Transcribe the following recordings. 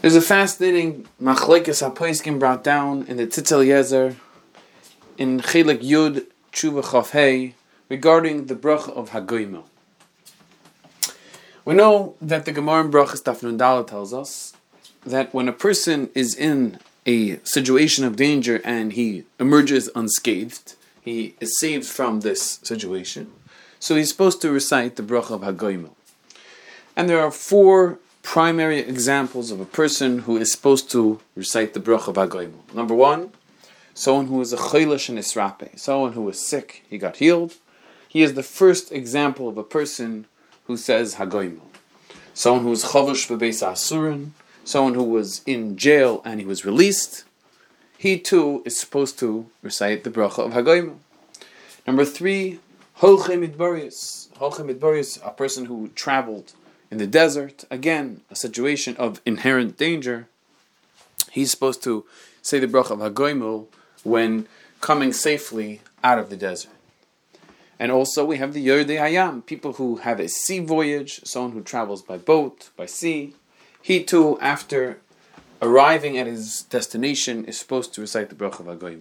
There's a fascinating machlekes haposkim brought down in the Tzitz Eliezer in Chelik Yud Tshuva Chaf Hey regarding the bracha of Hagoyimel. We know that the Gemara in Brachas Daf Nun Daled tells us that when a person is in a situation of danger and he emerges unscathed, he is saved from this situation, so he's supposed to recite the bracha of Hagoyimel. And there are four primary examples of a person who is supposed to recite the bracha of Hagoyimel. Number one, someone who is a chaylish and isrape, someone who is sick, he got healed. He is the first example of a person who says Hagoyimel. Someone who is chavush b'beis asurin, someone who was in jail and he was released, he too is supposed to recite the bracha of Hagoyimel. Number three, holchem midbarius. Holchem midbarius, a person who traveled in the desert, again, a situation of inherent danger. He's supposed to say the bracha of Hagoyimel when coming safely out of the desert. And also we have the Yordei Hayam, people who have a sea voyage, someone who travels by boat, by sea. He too, after arriving at his destination, is supposed to recite the bracha of Hagoyimel.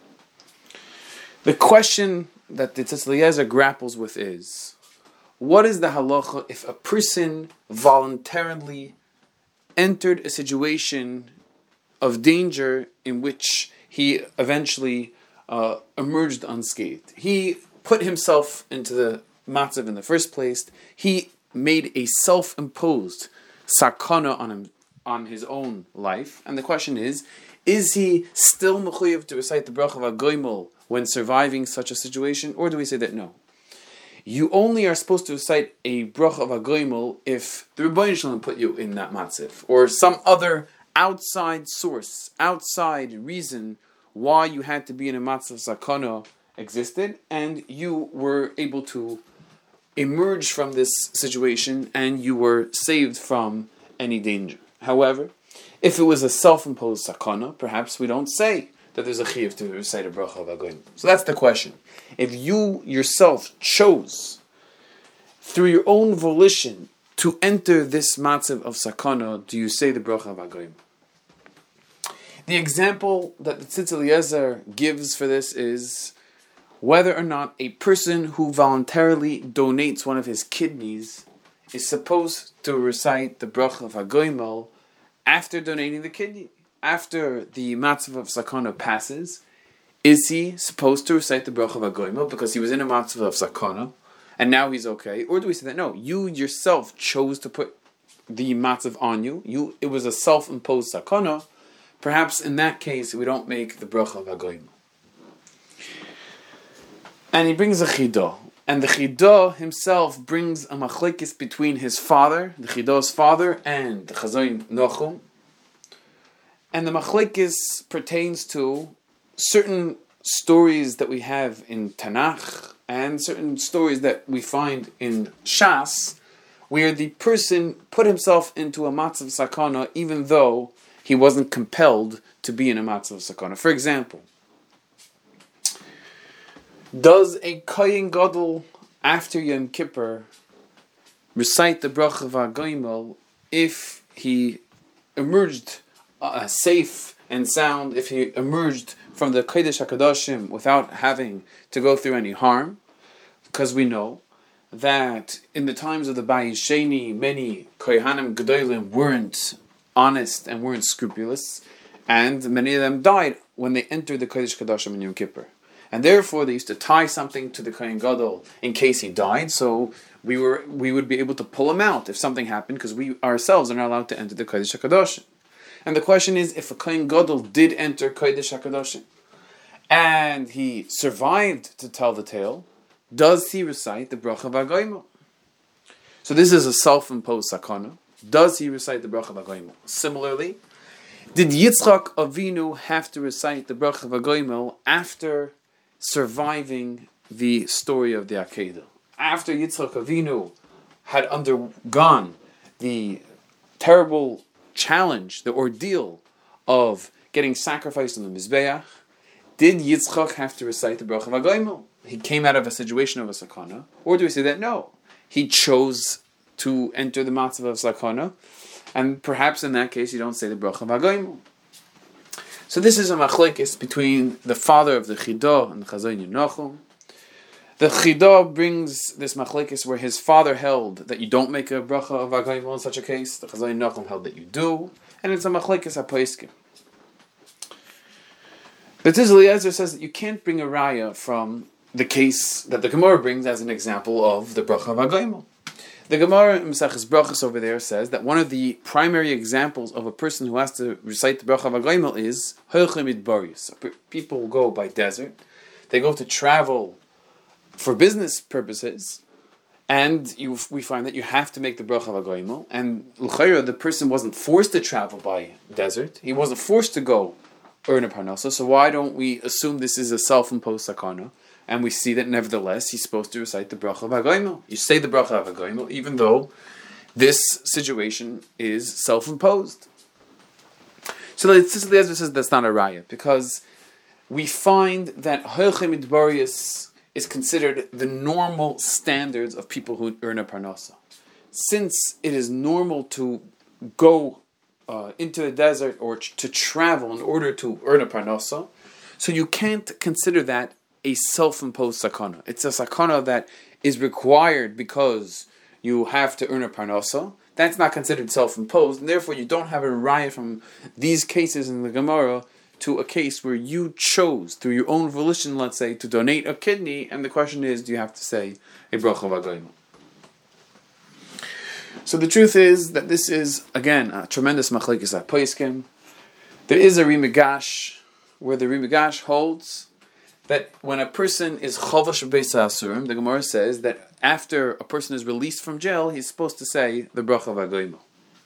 The question that the Tzitz Eliezer grapples with is, what is the halacha if a person voluntarily entered a situation of danger in which he eventually emerged unscathed? He put himself into the matzav in the first place. He made a self-imposed sakana on his own life. And the question is he still mechuyev to recite the bracha of Hagoyimel when surviving such a situation? Or do we say that no? You only are supposed to recite a bracha of Hagoyimel if the Rebbeinu Shalom put you in that matzav, or some other outside source, outside reason why you had to be in a matzav sakana existed, and you were able to emerge from this situation and you were saved from any danger. However, if it was a self-imposed sakana, perhaps we don't say that there's a chiyuv to recite a bracha of Hagoyimel. So that's the question. If you yourself chose, through your own volition, to enter this matzav of sakana, do you say the bracha of Hagoyimel? The example that the Tzitz Eliezer gives for this is whether or not a person who voluntarily donates one of his kidneys is supposed to recite the bracha of Hagoyimel after donating the kidney. After the matzav of sakana passes, is he supposed to recite the bracha of Hagoyimel because he was in a matzav of sakana and now he's okay? Or do we say that no, you yourself chose to put the matzav on you, it was a self-imposed sakana? Perhaps in that case we don't make the bracha of Hagoyimel. And he brings a chidah, and the chidah himself brings a machlekes between his father, the chidah's father, and the Chazon Nachum. And the machlekes pertains to certain stories that we have in Tanakh and certain stories that we find in Shas, where the person put himself into a matzav sakana even though he wasn't compelled to be in a matzav sakana. For example, does a Kohen Gadol after Yom Kippur recite the bracha of Hagoyimel if he emerged safe and sound, if he emerged from the Kodesh HaKadoshim without having to go through any harm? Because we know that in the times of the Bayis Sheni, many Kohanim Gedolim weren't honest and weren't scrupulous, and many of them died when they entered the Kodesh HaKadoshim in Yom Kippur. And therefore, they used to tie something to the Kohen Gadol in case he died, so we would be able to pull him out if something happened, because we ourselves are not allowed to enter the Kodesh HaKadoshim. And the question is, if a Kohen Gadol did enter Kodesh HaKadoshim, and he survived to tell the tale, does he recite the bracha of Hagoyimel? So this is a self-imposed sakana. Does he recite the bracha of Hagoyimel? Similarly, did Yitzchak Avinu have to recite the bracha of Hagoyimel after surviving the story of the Akedah? After Yitzchak Avinu had undergone the terrible challenge, the ordeal of getting sacrificed on the Mizbeach, did Yitzchak have to recite the bracha of Hagoyimel? He came out of a situation of a sakana. Or do we say that no, he chose to enter the matzav of sakana, And perhaps in that case you don't say the bracha v'hagoyimel. So this is a machlekes between the father of the Chidah and the Chazon Nachum. The Chidah brings this machlekes where his father held that you don't make a bracha of v'hagoyimel in such a case. The Chazon Nachum held that you do, and it's a machlekes hapoiskim. The Tiz Eliezer says that you can't bring a raya from the case that the Gemara brings as an example of the bracha of v'hagoyimel. The Gemara in Maseches Brachos over there says that one of the primary examples of a person who has to recite the bracha v'hagoyimel is Hoichem Midbarius. People go by desert, they go to travel for business purposes, and we find that you have to make the bracha v'hagoyimel. And l'chayra, the person wasn't forced to travel by desert; he wasn't forced to go earn a parnasa. So why don't we assume this is a self-imposed sakana? And we see that nevertheless he's supposed to recite the bracha v'hagoyimel. You say the bracha v'hagoyimel even though this situation is self-imposed. So the Tzitz Eliezer says that's not a raya, because we find that Hoichem Midbarius is considered the normal standards of people who earn a parnasa. Since it is normal to go into the desert or to travel in order to earn a parnasa, so you can't consider that a self-imposed sakana. It's a sakana that is required because you have to earn a parnasa. That's not considered self-imposed, and therefore you don't have a raya from these cases in the Gemara to a case where you chose, through your own volition, let's say, to donate a kidney, and the question is, do you have to say a bracha v'hagoyimel? So the truth is that this is, again, a tremendous machlekes hapoiskim. There is a Rimigash, where the Rimigash holds that when a person is chovash b'beis ha'asurim, the Gemara says that after a person is released from jail, he's supposed to say the bracha v'hagoyimel.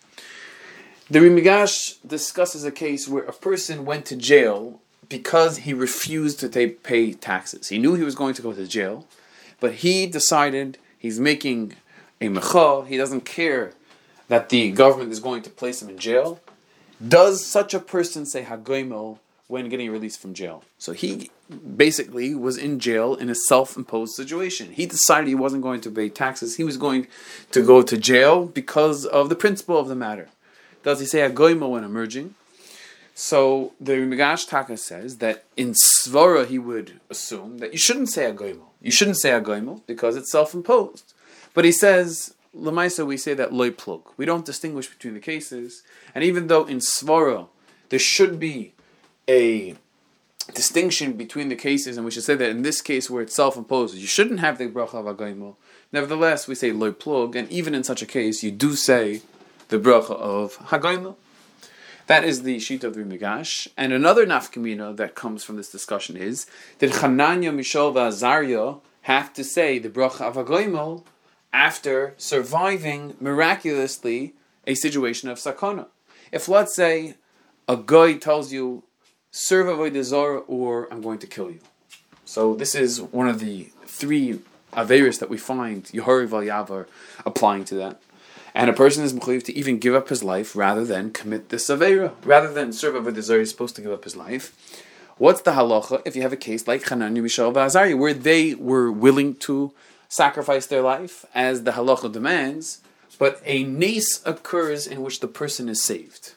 The Rimigash discusses a case where a person went to jail because he refused to pay taxes. He knew he was going to go to jail, but he decided he's making a mecha. He doesn't care that the government is going to place him in jail. Does such a person say hagoyimel when getting released from jail? So he basically was in jail in a self-imposed situation. He decided he wasn't going to pay taxes. He was going to go to jail because of the principle of the matter. Does he say hagoyimel when emerging? So the Rimigash Taka says that in Svara he would assume that you shouldn't say hagoyimel. You shouldn't say hagoyimel because it's self-imposed. But he says, Lamaisa, we say that loy plug. We don't distinguish between the cases. And even though in Svara there should be a distinction between the cases, and we should say that in this case where it's self-imposed, you shouldn't have the bracha of hagoyimel. Nevertheless, we say loy plug, and even in such a case, you do say the bracha of hagoyimel. That is the sheet of the Rimigash. And another nafkamina that comes from this discussion is that Hananya, Mishael, and Azariah have to say the bracha of hagoyimel after surviving miraculously a situation of sakana. If, let's say, a guy tells you, serve avodah zarah or I'm going to kill you. So this is one of the three averis that we find Yehori Valyavar applying to that. And a person is mechuyev to even give up his life rather than commit this avera. Rather than serve avodah zarah, he's supposed to give up his life. What's the halacha if you have a case like Hananya, Mishael, and Azariah, where they were willing to sacrifice their life as the halacha demands, but a nace occurs in which the person is saved?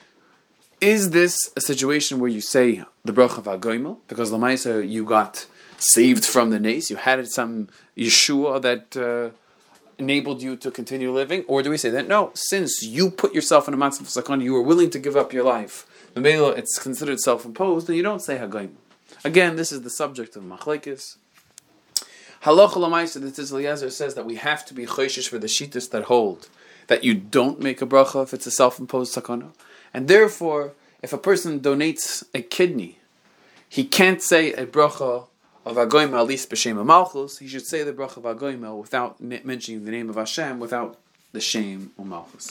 Is this a situation where you say the bracha of hagoyimel because lamaisa you got saved from the nace, you had some Yeshua that enabled you to continue living, or do we say that no, since you put yourself in a matzav of sakana, you were willing to give up your life, it's considered self-imposed, and you don't say hagoyimel? Again, this is the subject of machlekes. Halacha lamaisa, the Tzitz Eliezer says that we have to be choishish for the shittas that hold that you don't make a bracha if it's a self-imposed sakana. And therefore, if a person donates a kidney, he can't say a bracha of hagoyimel at least b'shem malchus. He should say the bracha of hagoyimel without mentioning the name of Hashem, without the shame or malchus.